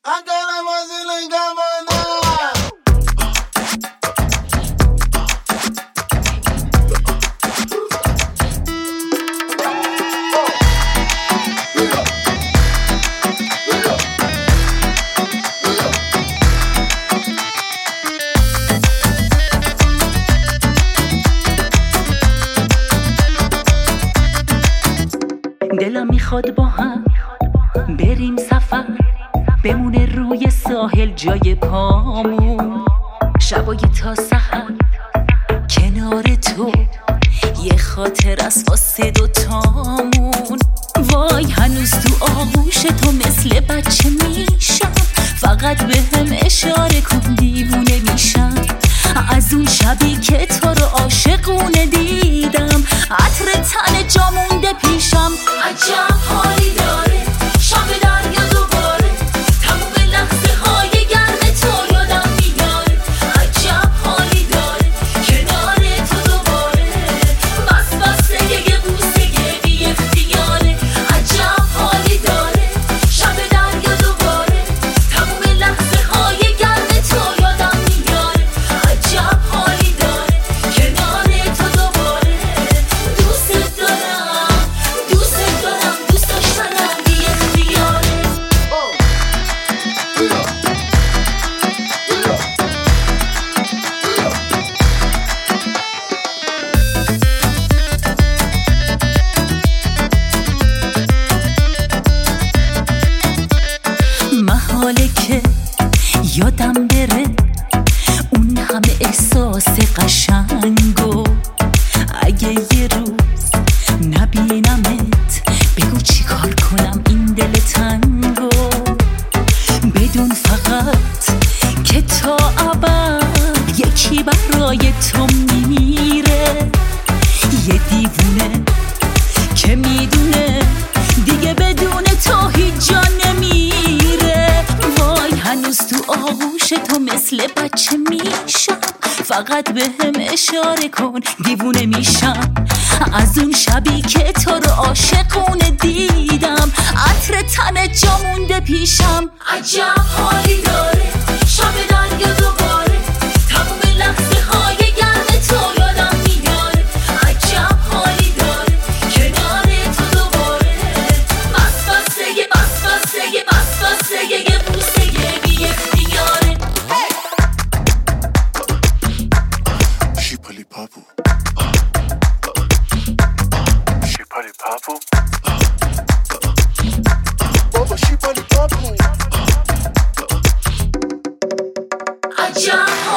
دلم میخواد با هم بریم سفر، بمونه روی ساحل جای پامون، شبای تا سحر کنار تو، یه خاطر از واسه دوتامون. وای هنوز تو آغوش تو مثل بچه میشم، فقط به هم اشاره کن دیوونه میشم. از اون شبی که تو رو عاشقونه دیدم، عطر تن جا مونده پیشم. عجب حالی داره شب دریا دوباره، تموم لحظه های گرم تو یادم میاره. عجب حالی داره کنار تو دوباره، بس بس یه بوسه بی اختیاره. عجب حالی داره شب دریا دوباره، تموم لحظه های گرم تو یادم میاره. عجب حالی داره کنار تو دوباره، دوست دارم دوست دارم، دوست داشتنم بی اختیاره. محاله که یادم بره اون همه احساس قشنگو، اگه یه روز نبینمت بگو چی کار کنم این دل تنگو. بدون فقط که تا ابد یکی برای تو میمیره، یه دیوونه که میدونه دیگه بدون تو هیچ جا نمیره. وای هنوز تو آغوش تو مثل بچه میشم، فقط به هم اشاره کن دیوونه میشم. از اون شبی که تو رو عاشقونه دیدم، عطر تن جا مونده پیشم. عجب حالی داره شب دریا دوباره، تموم لحظه های گرم تو یادم میاره. عجب حالی داره کنار تو دوباره، بس بسه یه بوسه بی اختیاره. Shipali papu, shipali papu, baba shipali papu. عجب